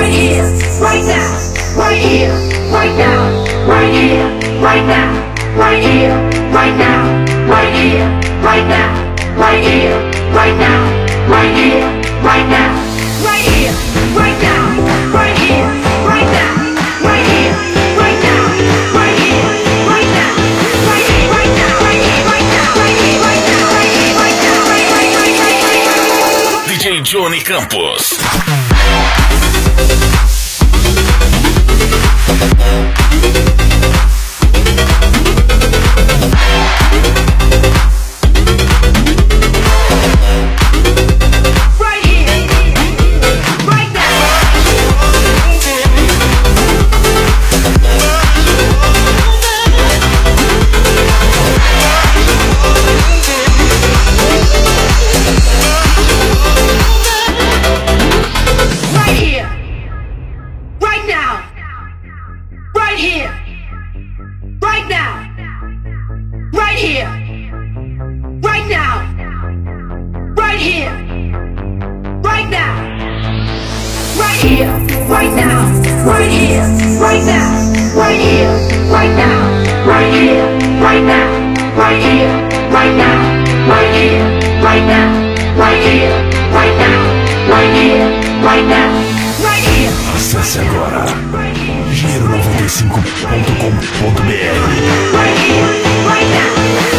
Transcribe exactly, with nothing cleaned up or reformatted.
right here, right now, right here, right now, right here, right now, right here, right now, right here, right now, right here, right now, right here, right now, right here, right now, right here, right now, right here, right now, right here, right now, right here, right now, right here, right now, right here, right now, right here, right now, right, right, right, right, right, right. D J Johnny Campos. Acesse agora giro noventa e cinco ponto com ponto br. Right here, right now.